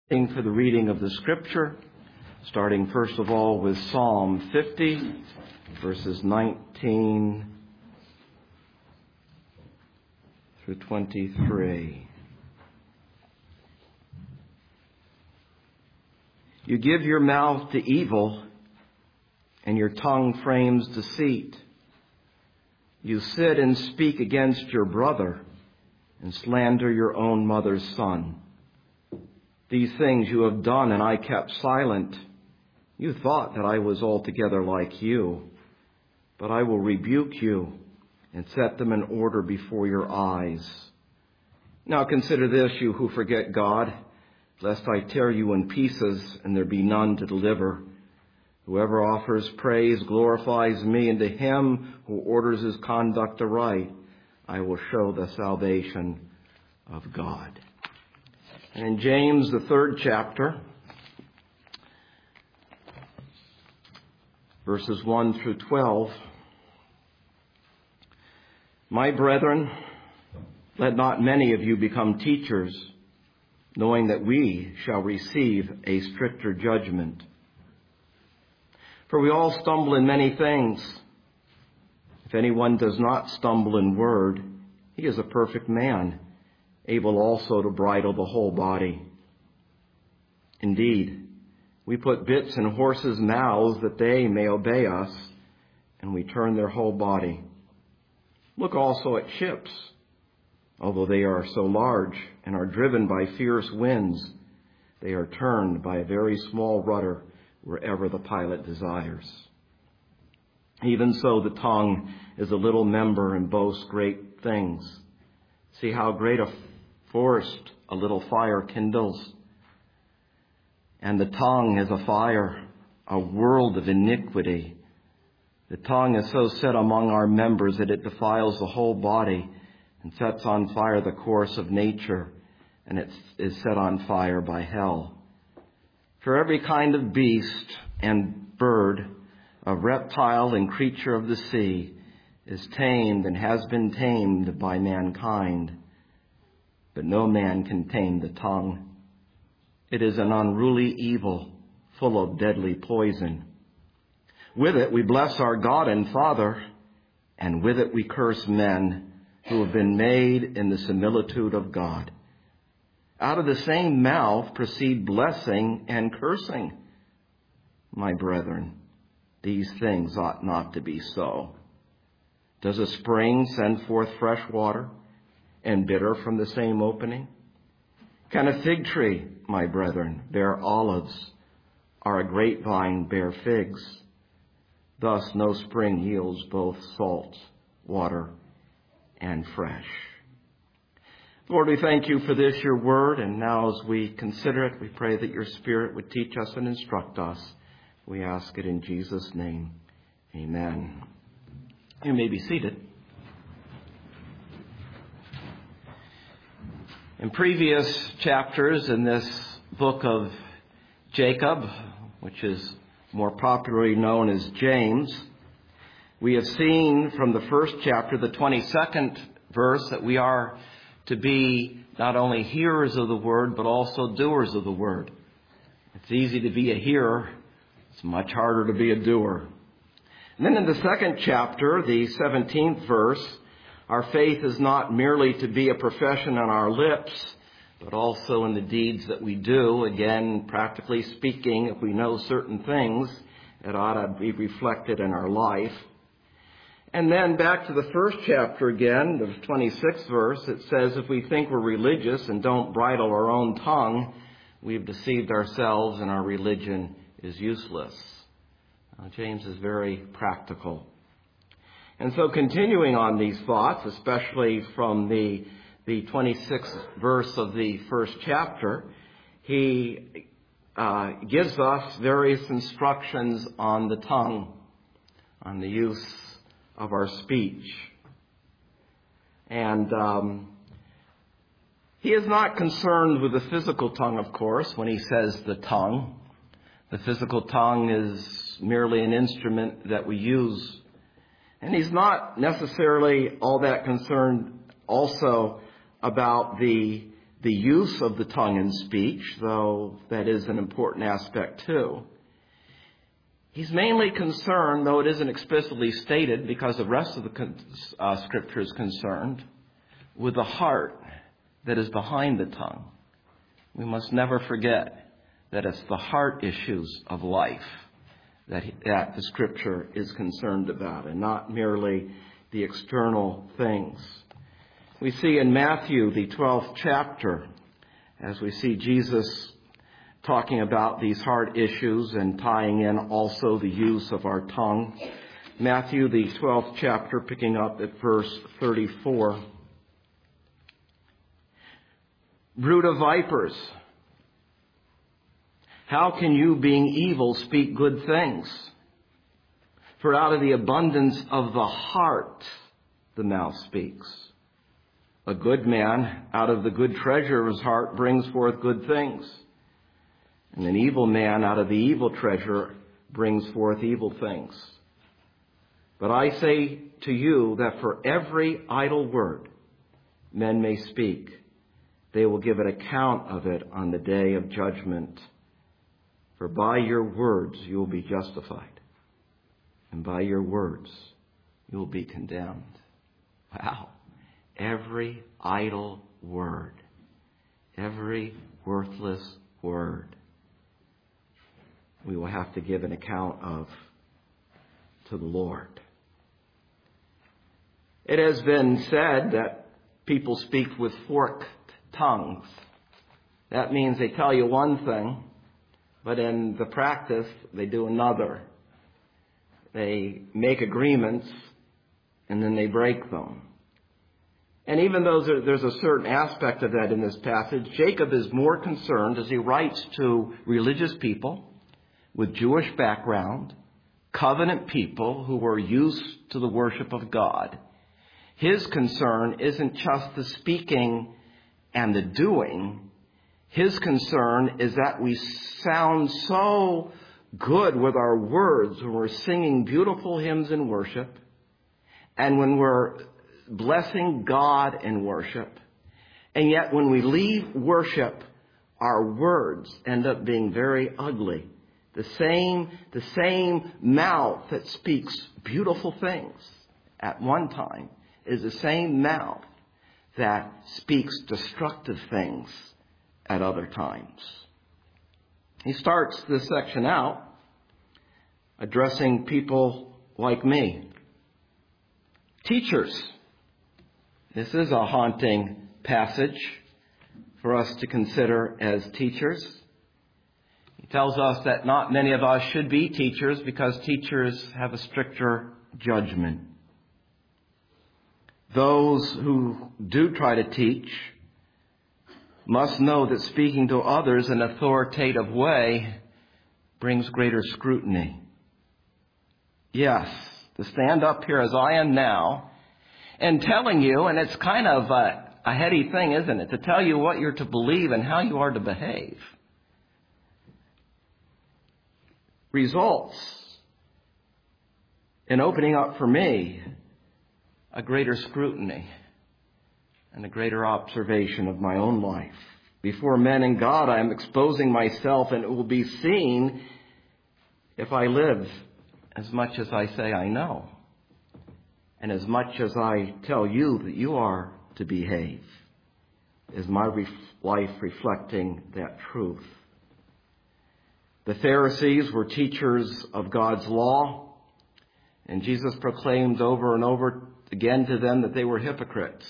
For the reading of the Scripture, starting first of all with Psalm 50, verses 19 through 23. You give your mouth to evil, and your tongue frames deceit. You sit and speak against your brother, and slander your own mother's son. These things you have done, and I kept silent. You thought that I was altogether like you. But I will rebuke you and set them in order before your eyes. Now consider this, you who forget God, lest I tear you in pieces and there be none to deliver. Whoever offers praise glorifies me, and to him who orders his conduct aright, I will show the salvation of God. And in James, the 3rd chapter, verses 1 through 12, My brethren, let not many of you become teachers, knowing that we shall receive a stricter judgment. For we all stumble in many things. If anyone does not stumble in word, he is a perfect man, able also to bridle the whole body. Indeed, we put bits in horses' mouths that they may obey us, and we turn their whole body. Look also at ships. Although they are so large and are driven by fierce winds, they are turned by a very small rudder wherever the pilot desires. Even so, the tongue is a little member and boasts great things. See how great a forest a little fire kindles. And the tongue is a fire, a world of iniquity. The tongue is so set among our members that it defiles the whole body and sets on fire the course of nature, and it is set on fire by hell. For every kind of beast and bird, of reptile and creature of the sea, is tamed and has been tamed by mankind. But no man can tame the tongue. It is an unruly evil, full of deadly poison. With it we bless our God and Father, and with it we curse men who have been made in the similitude of God. Out of the same mouth proceed blessing and cursing. My brethren, these things ought not to be so. Does a spring send forth fresh water, and bitter from the same opening? Can a fig tree, my brethren, bear olives, or a grapevine bear figs? Thus no spring yields both salt, water, and fresh. Lord, we thank you for this, your word, and now as we consider it, we pray that your Spirit would teach us and instruct us. We ask it in Jesus' name. Amen. You may be seated. In previous chapters in this book of Jacob, which is more popularly known as James, we have seen from the first chapter, the 22nd verse, that we are to be not only hearers of the word, but also doers of the word. It's easy to be a hearer. It's much harder to be a doer. And then in the second chapter, the 17th verse, our faith is not merely to be a profession on our lips, but also in the deeds that we do. Again, practically speaking, if we know certain things, it ought to be reflected in our life. And then back to the first chapter again, the 26th verse, it says, if we think we're religious and don't bridle our own tongue, we've deceived ourselves and our religion is useless. James is very practical. And so continuing on these thoughts, especially from the 26th verse of the first chapter, he gives us various instructions on the tongue, on the use of our speech. And he is not concerned with the physical tongue, of course, when he says the tongue. The physical tongue is merely an instrument that we use. And he's not necessarily all that concerned also about the the use of the tongue in speech, though that is an important aspect too. He's mainly concerned, though it isn't explicitly stated because the rest of the Scripture is concerned, with the heart that is behind the tongue. We must never forget that it's the heart issues of life that the Scripture is concerned about, and not merely the external things. We see in Matthew, the 12th chapter, as we see Jesus talking about these heart issues and tying in also the use of our tongue. Matthew, the 12th chapter, picking up at verse 34. Brood of vipers, how can you, being evil, speak good things? For out of the abundance of the heart, the mouth speaks. A good man, out of the good treasure of his heart, brings forth good things. And an evil man, out of the evil treasure, brings forth evil things. But I say to you that for every idle word men may speak, they will give an account of it on the day of judgment. For by your words you will be justified, and by your words you will be condemned. Wow. Every idle word, every worthless word, we will have to give an account of to the Lord. It has been said that people speak with forked tongues. That means they tell you one thing, but in the practice, they do another. They make agreements, and then they break them. And even though there's a certain aspect of that in this passage, Jacob is more concerned as he writes to religious people with Jewish background, covenant people who were used to the worship of God. His concern isn't just the speaking and the doing. His concern is that we sound so good with our words when we're singing beautiful hymns in worship, and when we're blessing God in worship, and yet when we leave worship, our words end up being very ugly. The same mouth that speaks beautiful things at one time is the same mouth that speaks destructive things at other times. He starts this section out addressing people like me. Teachers. This is a haunting passage for us to consider as teachers. He tells us that not many of us should be teachers because teachers have a stricter judgment. Those who do try to teach must know that speaking to others in an authoritative way brings greater scrutiny. Yes, to stand up here as I am now and telling you, and it's kind of a heady thing, isn't it, to tell you what you're to believe and how you are to behave, results in opening up for me a greater scrutiny and a greater observation of my own life. Before men and God, I am exposing myself, and it will be seen if I live as much as I say I know, and as much as I tell you that you are to behave. Is my life reflecting that truth? The Pharisees were teachers of God's law, and Jesus proclaimed over and over again to them that they were hypocrites,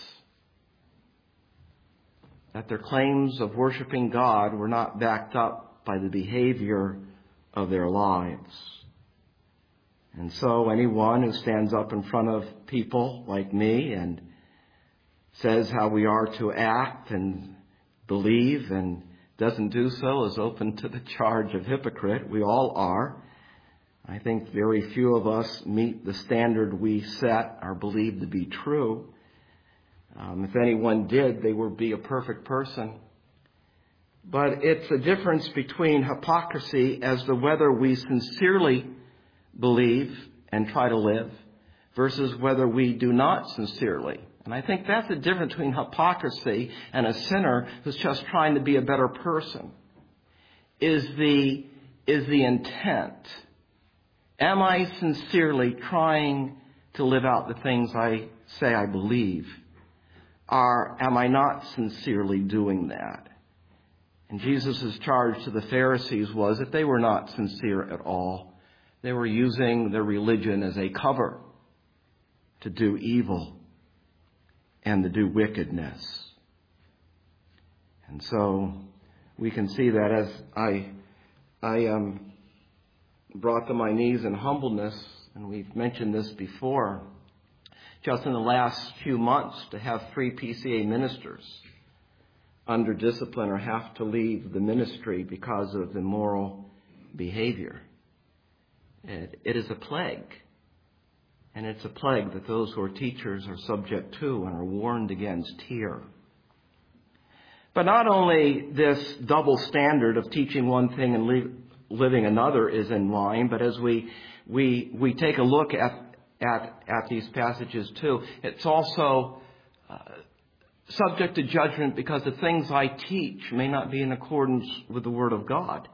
that their claims of worshiping God were not backed up by the behavior of their lives. And so anyone who stands up in front of people like me and says how we are to act and believe and doesn't do so is open to the charge of hypocrite. We all are. I think very few of us meet the standard we set or believe to be true. If anyone did, they would be a perfect person. But it's a difference between hypocrisy as to whether we sincerely believe and try to live versus whether we do not sincerely And I think that's the difference between hypocrisy and a sinner who's just trying to be a better person. Is the intent. Am I sincerely trying to live out the things I say I believe? Or am I not sincerely doing that? And Jesus' charge to the Pharisees was that they were not sincere at all. They were using their religion as a cover to do evil and to do wickedness. And so we can see that as I brought to my knees in humbleness, and we've mentioned this before, just in the last few months to have 3 PCA ministers under discipline or have to leave the ministry because of immoral behavior. It is a plague. And it's a plague that those who are teachers are subject to and are warned against here. But not only this double standard of teaching one thing and living another is in line, but as we take a look at these passages too, it's also subject to judgment because the things I teach may not be in accordance with the Word of God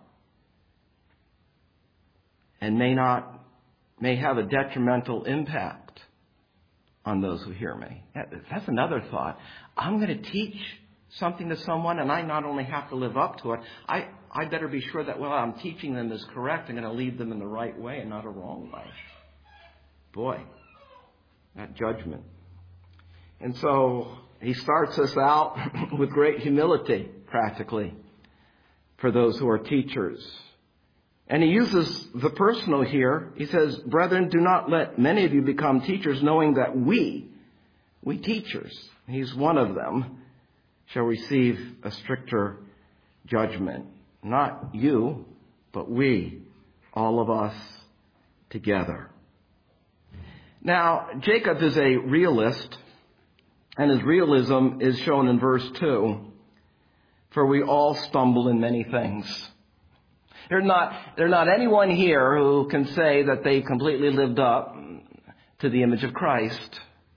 and may have a detrimental impact on those who hear me. That's another thought. I'm going to teach something to someone, and I not only have to live up to it, I better be sure that what I'm teaching them is correct. I'm going to lead them in the right way and not a wrong way. Boy, that judgment. And so he starts us out with great humility, practically, for those who are teachers. And he uses the personal here. He says, "Brethren, do not let many of you become teachers, knowing that we teachers," he's one of them, "shall receive a stricter judgment." Not you, but we, all of us together. Now, Jacob is a realist, and his realism is shown in verse 2. For we all stumble in many things. There's not anyone here who can say that they completely lived up to the image of Christ.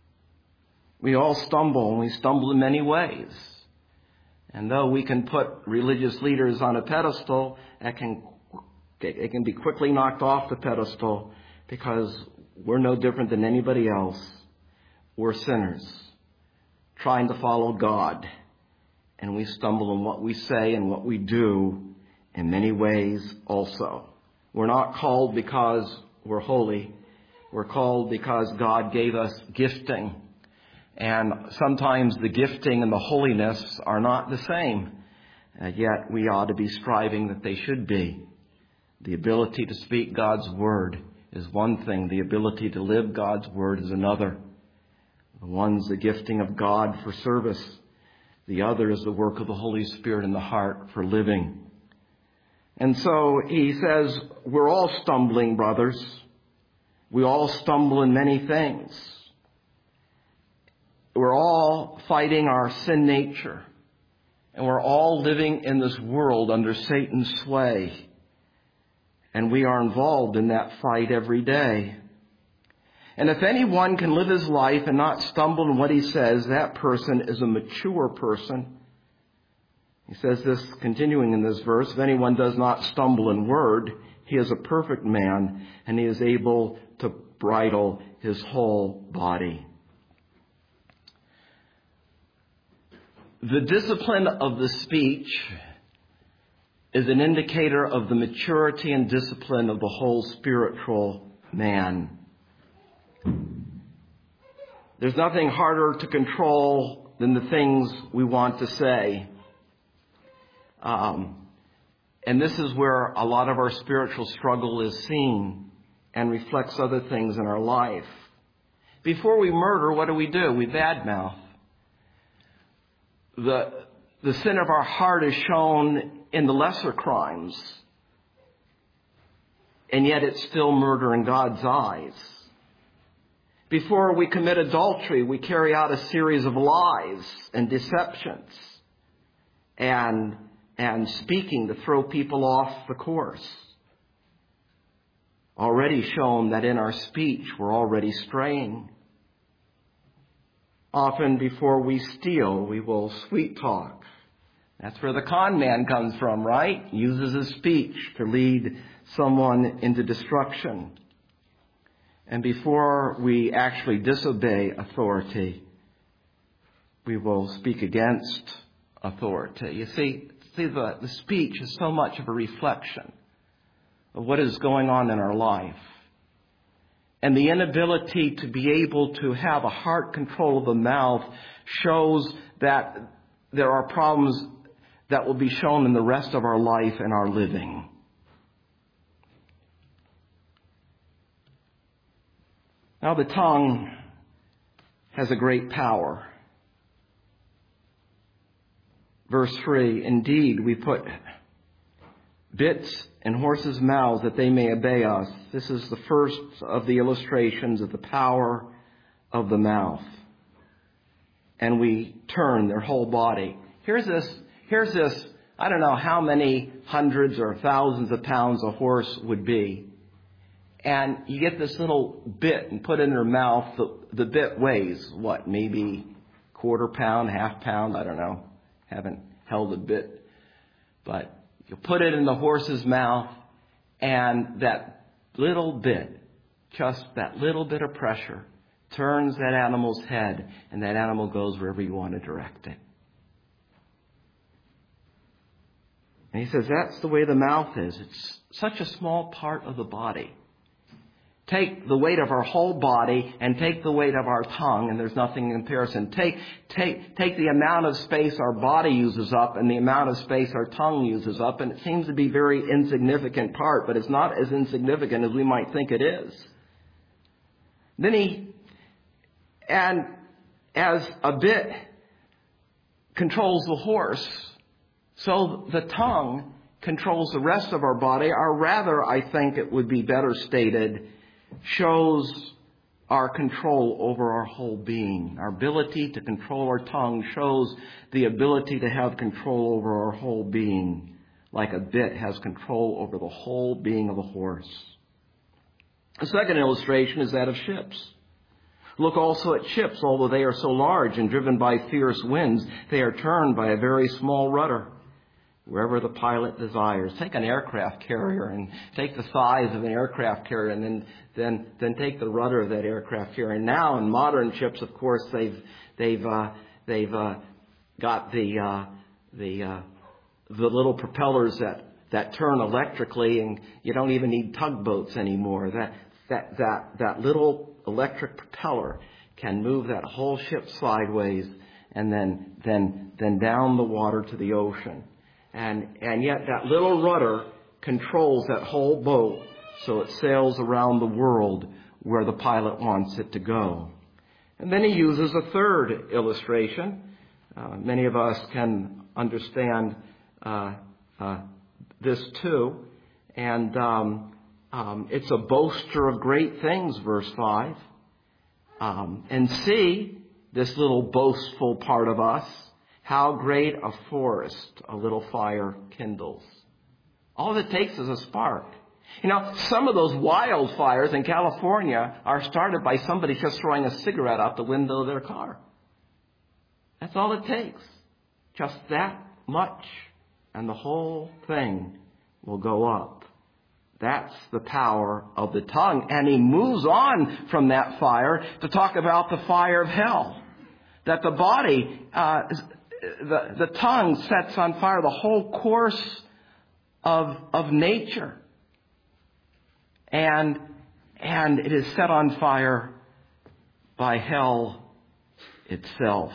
We all stumble, and we stumble in many ways. And though we can put religious leaders on a pedestal, it can be quickly knocked off the pedestal because we're no different than anybody else. We're sinners trying to follow God. And we stumble in what we say and what we do in many ways also. We're not called because we're holy. We're called because God gave us gifting. And sometimes the gifting and the holiness are not the same. Yet we ought to be striving that they should be. The ability to speak God's word is one thing. The ability to live God's word is another. The one's the gifting of God for service. The other is the work of the Holy Spirit in the heart for living. And so he says, we're all stumbling, brothers. We all stumble in many things. We're all fighting our sin nature. And we're all living in this world under Satan's sway. And we are involved in that fight every day. And if anyone can live his life and not stumble in what he says, that person is a mature person. He says this, continuing in this verse, if anyone does not stumble in word, he is a perfect man, and he is able to bridle his whole body. The discipline of the speech is an indicator of the maturity and discipline of the whole spiritual man. There's nothing harder to control than the things we want to say. And this is where a lot of our spiritual struggle is seen and reflects other things in our life. Before we murder, what do? We badmouth. The sin of our heart is shown in the lesser crimes. And yet it's still murder in God's eyes. Before we commit adultery, we carry out a series of lies and deceptions and speaking to throw people off the course. Already shown that in our speech we're already straying. Often before we steal, we will sweet talk. That's where the con man comes from, right? Uses his speech to lead someone into destruction. And before we actually disobey authority, we will speak against authority. You see the speech is so much of a reflection of what is going on in our life. And the inability to be able to have a heart control of the mouth shows that there are problems that will be shown in the rest of our life and our living. Now, the tongue has a great power. Verse 3, indeed, we put bits in horses' mouths that they may obey us. This is the first of the illustrations of the power of the mouth. And we turn their whole body. Here's this, I don't know how many hundreds or thousands of pounds a horse would be. And you get this little bit and put it in their mouth. The bit weighs, what, maybe quarter pound, half pound, I don't know. Haven't held a bit. But you put it in the horse's mouth, and that little bit, just that little bit of pressure, turns that animal's head, and that animal goes wherever you want to direct it. And he says that's the way the mouth is. It's such a small part of the body. Take the weight of our whole body and take the weight of our tongue, and there's nothing in comparison. Take the amount of space our body uses up and the amount of space our tongue uses up, and it seems to be a very insignificant part, but it's not as insignificant as we might think it is. And as a bit controls the horse, so the tongue controls the rest of our body, or rather, I think it would be better stated, shows our control over our whole being. Our ability to control our tongue shows the ability to have control over our whole being, like a bit has control over the whole being of a horse. The second illustration is that of ships. Look also at ships. Although they are so large and driven by fierce winds, they are turned by a very small rudder, wherever the pilot desires. Take an aircraft carrier and take the size of an aircraft carrier, and then take the rudder of that aircraft carrier. And now in modern ships, of course, they've got the little propellers that turn electrically, and you don't even need tugboats anymore. That little electric propeller can move that whole ship sideways and then down the water to the ocean. And yet that little rudder controls that whole boat so it sails around the world where the pilot wants it to go. And then he uses a third illustration. Many of us can understand this too. And it's a boaster of great things, verse 5. And see, this little boastful part of us, how great a forest a little fire kindles. All it takes is a spark. You know, some of those wildfires in California are started by somebody just throwing a cigarette out the window of their car. That's all it takes. Just that much, and the whole thing will go up. That's the power of the tongue. And he moves on from that fire to talk about the fire of hell. That the body, the tongue sets on fire the whole course of nature. And it is set on fire by hell itself.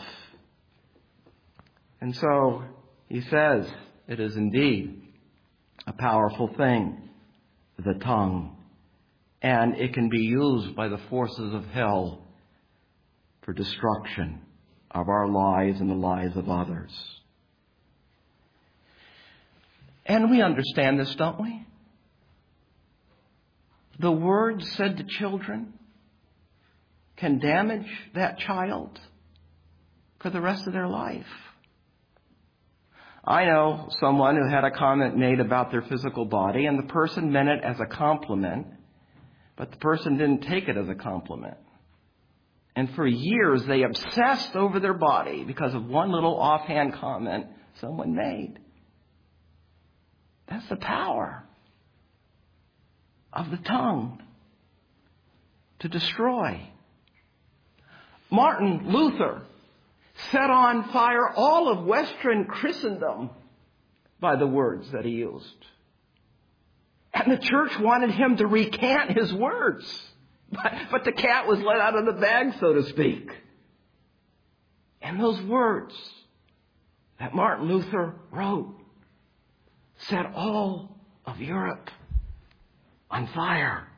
And so he says it is indeed a powerful thing, the tongue. And it can be used by the forces of hell for destruction of our lives and the lives of others. And we understand this, don't we? The words said to children can damage that child for the rest of their life. I know someone who had a comment made about their physical body, and the person meant it as a compliment, but the person didn't take it as a compliment. And for years, they obsessed over their body because of one little offhand comment someone made. That's the power of the tongue to destroy. Martin Luther set on fire all of Western Christendom by the words that he used. And the church wanted him to recant his words. But the cat was let out of the bag, so to speak. And those words that Martin Luther wrote set all of Europe on fire.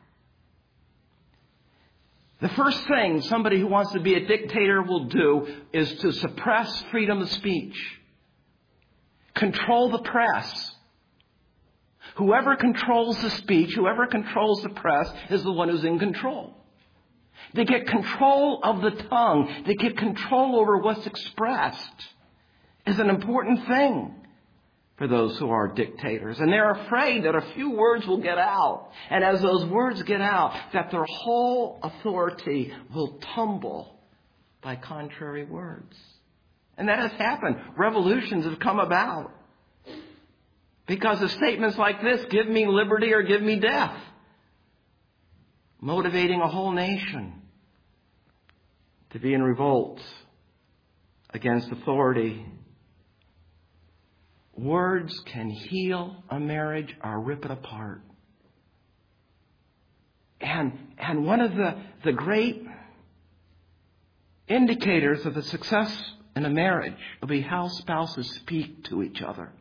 The first thing somebody who wants to be a dictator will do is to suppress freedom of speech. Control the press. Whoever controls the speech, whoever controls the press, is the one who's in control. They get control of the tongue. They get control over what's expressed. Is an important thing for those who are dictators. And they're afraid that a few words will get out. And as those words get out, that their whole authority will tumble by contrary words. And that has happened. Revolutions have come about because of statements like this: give me liberty or give me death. Motivating a whole nation to be in revolt against authority. Words can heal a marriage or rip it apart. And one of the great indicators of the success in a marriage will be how spouses speak to each other.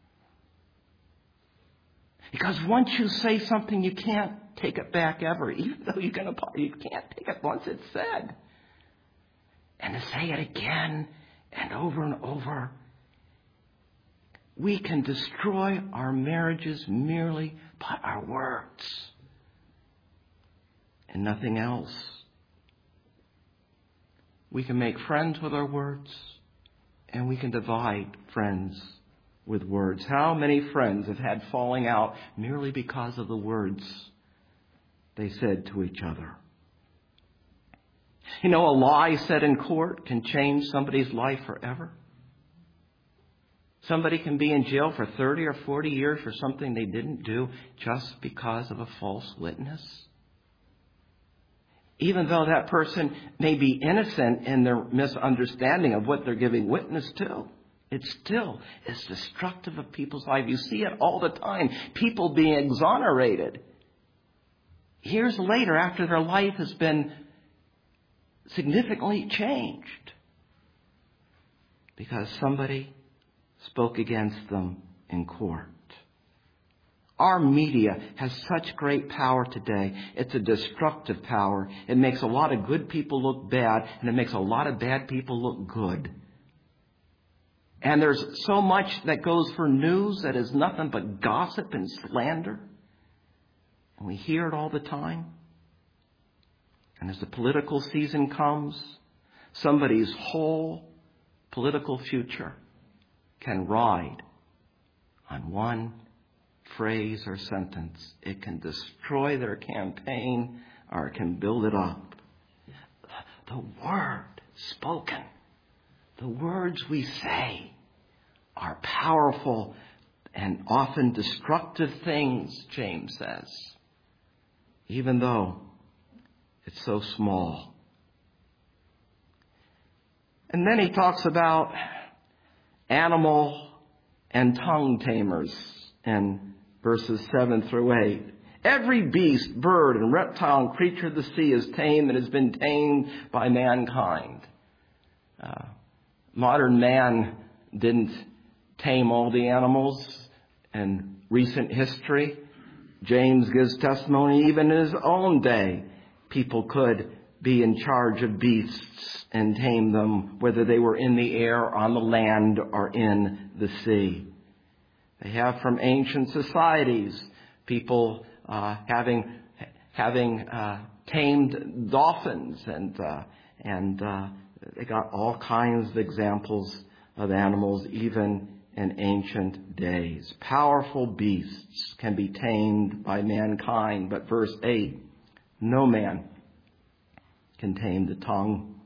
Because once you say something, you can't take it back ever. Even though you can't take it once it's said. And to say it again and over, we can destroy our marriages merely by our words and nothing else. We can make friends with our words, and we can divide friends with words. How many friends have had falling out merely because of the words they said to each other? You know, a lie said in court can change somebody's life forever. Somebody can be in jail for 30 or 40 years for something they didn't do just because of a false witness. Even though that person may be innocent in their misunderstanding of what they're giving witness to, it still is destructive of people's lives. You see it all the time. People being exonerated years later after their life has been significantly changed because somebody spoke against them in court. Our media has such great power today. It's a destructive power. It makes a lot of good people look bad, and it makes a lot of bad people look good. And there's so much that goes for news that is nothing but gossip and slander. And we hear it all the time. And as the political season comes, somebody's whole political future can ride on one phrase or sentence. It can destroy their campaign or it can build it up. The word spoken, the words we say are powerful and often destructive things, James says, even though it's so small. And then he talks about animal and tongue tamers in verses 7 through 8. Every beast, bird, and reptile and creature of the sea is tame and has been tamed by mankind. Modern man didn't tame all the animals in recent history. James gives testimony even in his own day. People could be in charge of beasts and tame them, whether they were in the air, on the land, or in the sea. They have from ancient societies people having tamed dolphins, and they got all kinds of examples of animals even in ancient days. Powerful beasts can be tamed by mankind, but verse 8, no man can tame the tongue.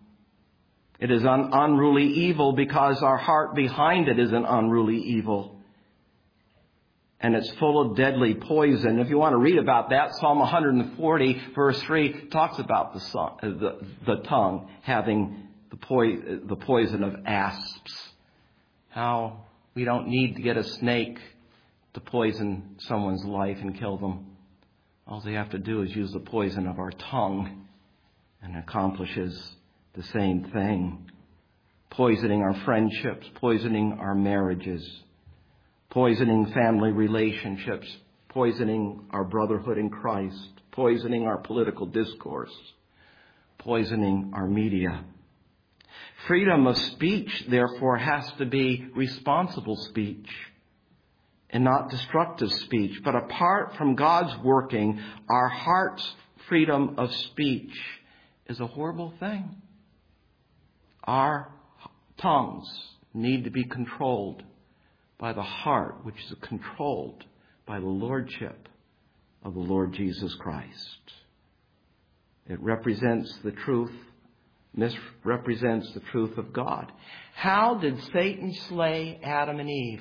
It is an unruly evil because our heart behind it is an unruly evil. And it's full of deadly poison. If you want to read about that, Psalm 140, verse 3, talks about the tongue having the poison of asps. How we don't need to get a snake to poison someone's life and kill them. All they have to do is use the poison of our tongue, and it accomplishes the same thing. Poisoning our friendships, poisoning our marriages, poisoning family relationships, poisoning our brotherhood in Christ, poisoning our political discourse, poisoning our media. Freedom of speech, therefore, has to be responsible speech and not destructive speech. But apart from God's working, our heart's freedom of speech is a horrible thing. Our tongues need to be controlled by the heart, which is controlled by the lordship of the Lord Jesus Christ. It represents the truth, misrepresents the truth of God. How did Satan slay Adam and Eve?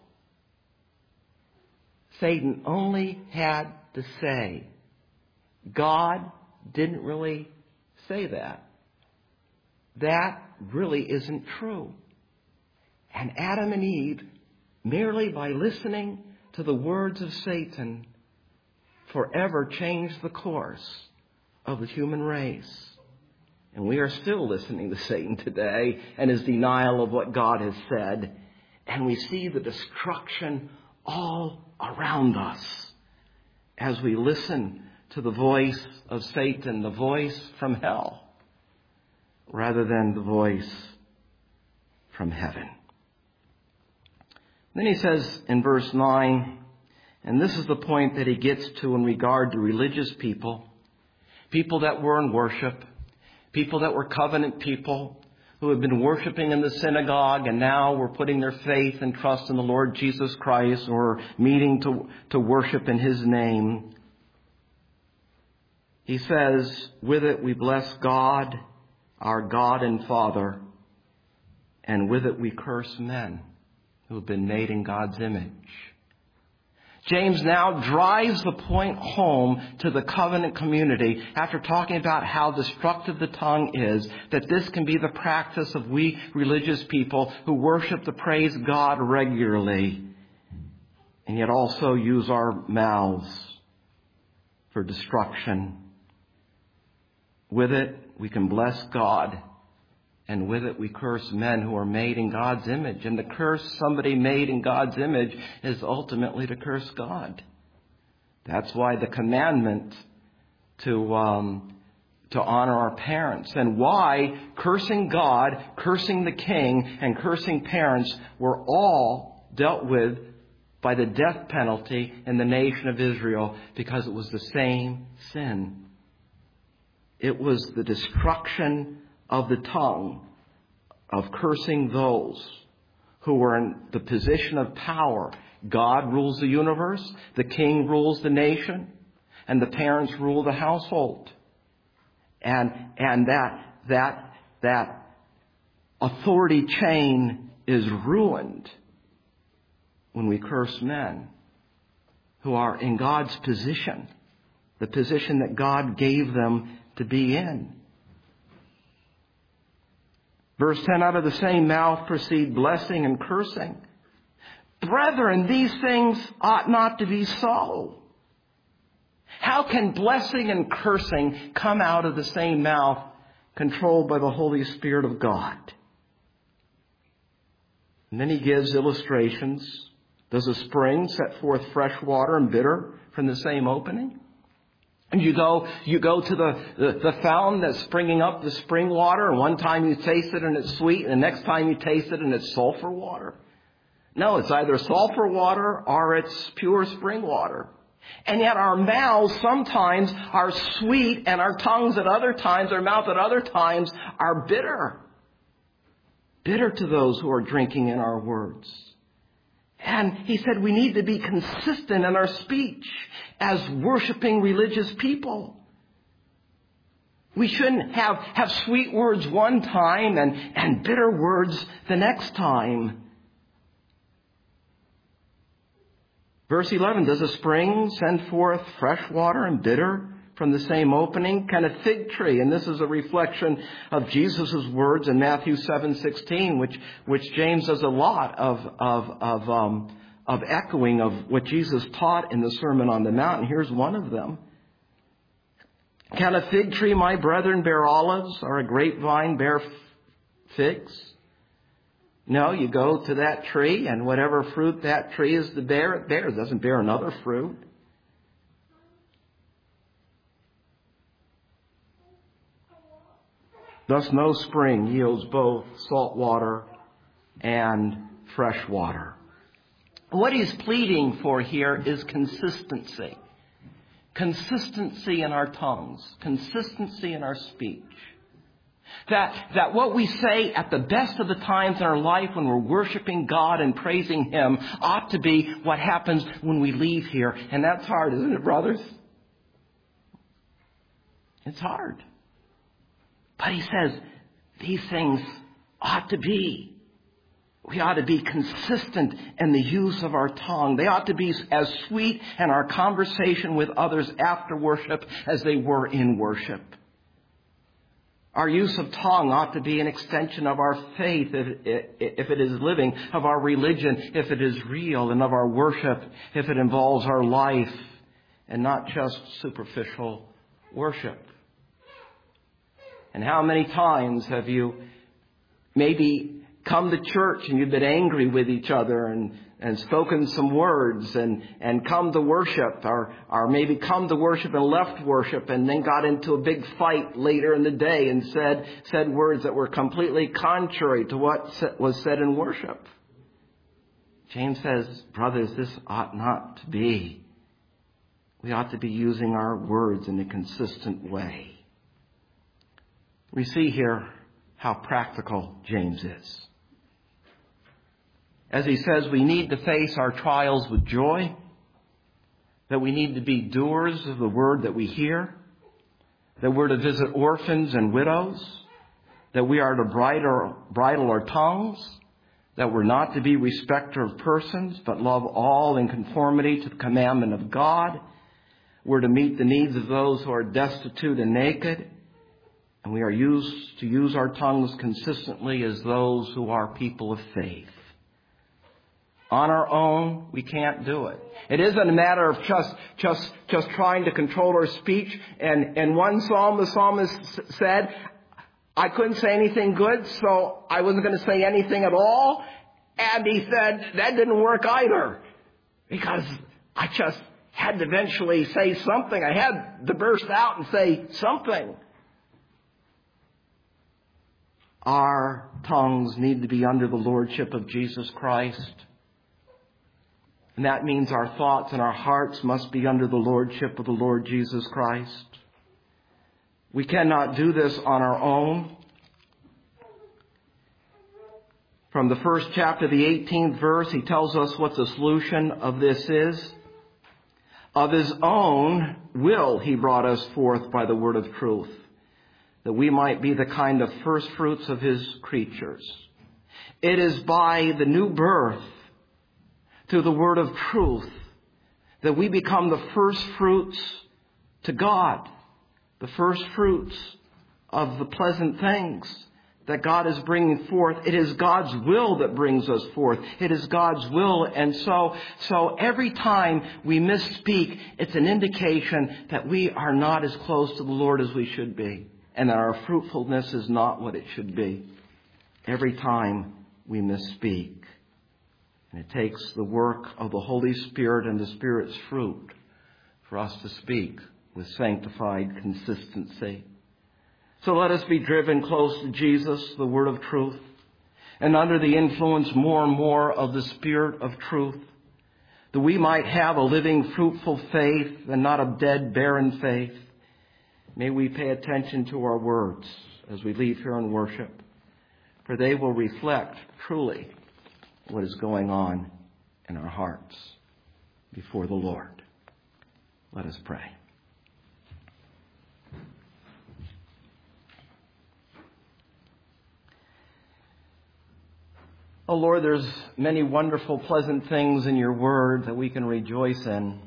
Satan only had to say. God didn't really say that. That really isn't true. And Adam and Eve, merely by listening to the words of Satan, forever changed the course of the human race. And we are still listening to Satan today and his denial of what God has said. And we see the destruction all around us as we listen to the voice of Satan, the voice from hell, rather than the voice from heaven. Then he says in verse 9, and this is the point that he gets to in regard to religious people, people that were in worship, people that were covenant people who have been worshiping in the synagogue and now were putting their faith and trust in the Lord Jesus Christ or meeting to worship in his name. He says, with it we bless God, our God and Father, and with it we curse men who have been made in God's image. James now drives the point home to the covenant community after talking about how destructive the tongue is, that this can be the practice of we religious people who worship to praise God regularly and yet also use our mouths for destruction. With it, we can bless God, and with it we curse men who are made in God's image. And to curse somebody made in God's image is ultimately to curse God. That's why the commandment to honor our parents, and why cursing God, cursing the king, and cursing parents were all dealt with by the death penalty in the nation of Israel, because it was the same sin. It was the destruction of the tongue, of cursing those who were in the position of power. God rules the universe, the king rules the nation, and the parents rule the household. And that authority chain is ruined when we curse men who are in God's position, the position that God gave them to be in. Verse 10, out of the same mouth proceed blessing and cursing. Brethren, these things ought not to be so. How can blessing and cursing come out of the same mouth, controlled by the Holy Spirit of God? And then he gives illustrations. Does a spring set forth fresh water and bitter from the same opening? And you go to the fountain that's springing up the spring water, and one time you taste it and it's sweet, and the next time you taste it and it's sulfur water. No, it's either sulfur water or it's pure spring water. And yet our mouths sometimes are sweet, and our tongues at other times, our mouth at other times are bitter. Bitter to those who are drinking in our words. And he said we need to be consistent in our speech as worshiping religious people. We shouldn't have sweet words one time and bitter words the next time. Verse 11, does a spring send forth fresh water and bitter from the same opening? Can a fig tree, and this is a reflection of Jesus' words in Matthew 7:16, which James does a lot of echoing of what Jesus taught in the Sermon on the Mount. And here's one of them. Can a fig tree, my brethren, bear olives, or a grapevine bear figs? No, you go to that tree, and whatever fruit that tree is to bear, it bears. It doesn't bear another fruit. Thus no spring yields both salt water and fresh water. What he's pleading for here is consistency. Consistency in our tongues. Consistency in our speech. That what we say at the best of the times in our life when we're worshiping God and praising Him ought to be what happens when we leave here. And that's hard, isn't it, brothers? It's hard. But he says these things ought to be. We ought to be consistent in the use of our tongue. They ought to be as sweet in our conversation with others after worship as they were in worship. Our use of tongue ought to be an extension of our faith, if it is living, of our religion, if it is real, and of our worship, if it involves our life, and not just superficial worship. And how many times have you maybe come to church and you've been angry with each other and spoken some words and come to worship or maybe come to worship and left worship and then got into a big fight later in the day and said words that were completely contrary to what was said in worship. James says, brothers, this ought not to be. We ought to be using our words in a consistent way. We see here how practical James is. As he says, we need to face our trials with joy, that we need to be doers of the word that we hear, that we're to visit orphans and widows, that we are to bridle our tongues, that we're not to be respecter of persons, but love all in conformity to the commandment of God. We're to meet the needs of those who are destitute and naked, and we are to use our tongues consistently as those who are people of faith. On our own, we can't do it. It isn't a matter of just trying to control our speech. And one psalm, the psalmist said, I couldn't say anything good, so I wasn't going to say anything at all. And he said, that didn't work either. Because I just had to eventually say something. I had to burst out and say something. Our tongues need to be under the lordship of Jesus Christ. And that means our thoughts and our hearts must be under the lordship of the Lord Jesus Christ. We cannot do this on our own. From the first chapter, the 18th verse, he tells us what the solution of this is. Of his own will he brought us forth by the word of truth, that we might be the kind of first fruits of his creatures. It is by the new birth, through the word of truth, that we become the first fruits to God, the first fruits of the pleasant things that God is bringing forth. It is God's will that brings us forth. It is God's will. And so every time we misspeak, it's an indication that we are not as close to the Lord as we should be, and that our fruitfulness is not what it should be. Every time we misspeak. And it takes the work of the Holy Spirit and the Spirit's fruit for us to speak with sanctified consistency. So let us be driven close to Jesus, the word of truth, and under the influence more and more of the Spirit of truth, that we might have a living, fruitful faith and not a dead, barren faith. May we pay attention to our words as we leave here in worship, for they will reflect truly what is going on in our hearts before the Lord. Let us pray. Oh Lord, there's many wonderful, pleasant things in your word that we can rejoice in.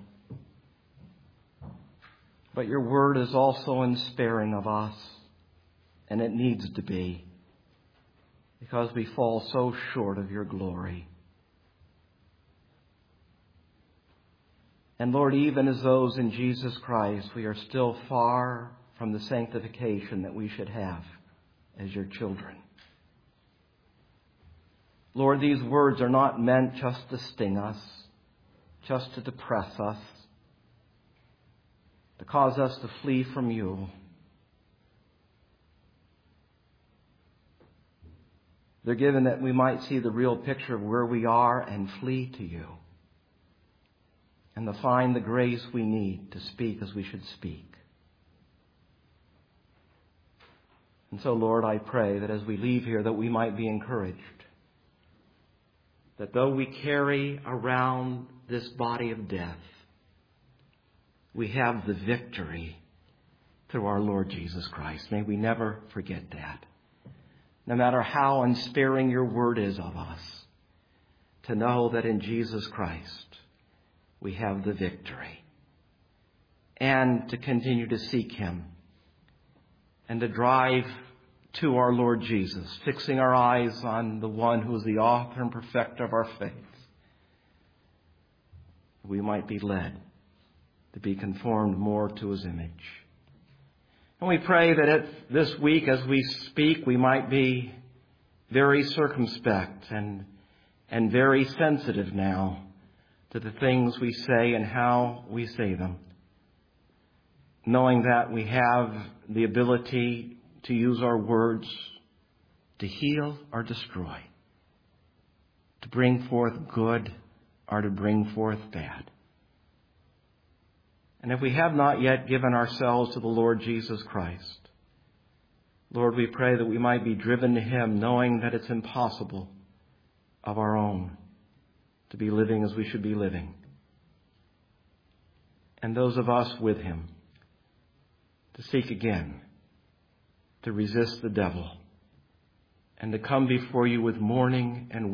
But your word is also unsparing of us, and it needs to be, because we fall so short of your glory. And Lord, even as those in Jesus Christ, we are still far from the sanctification that we should have as your children. Lord, these words are not meant just to sting us, just to depress us, to cause us to flee from you. They're given that we might see the real picture of where we are and flee to you, and to find the grace we need to speak as we should speak. And so, Lord, I pray that as we leave here that we might be encouraged, that though we carry around this body of death, we have the victory through our Lord Jesus Christ. May we never forget that. No matter how unsparing your word is of us, to know that in Jesus Christ we have the victory. And to continue to seek him and to drive to our Lord Jesus, fixing our eyes on the one who is the author and perfecter of our faith. We might be led to be conformed more to his image. And we pray that this week as we speak, we might be very circumspect and very sensitive now to the things we say and how we say them, knowing that we have the ability to use our words to heal or destroy, to bring forth good or to bring forth bad. And if we have not yet given ourselves to the Lord Jesus Christ, Lord, we pray that we might be driven to him, knowing that it's impossible of our own to be living as we should be living. And those of us with him to seek again, to resist the devil, and to come before you with mourning and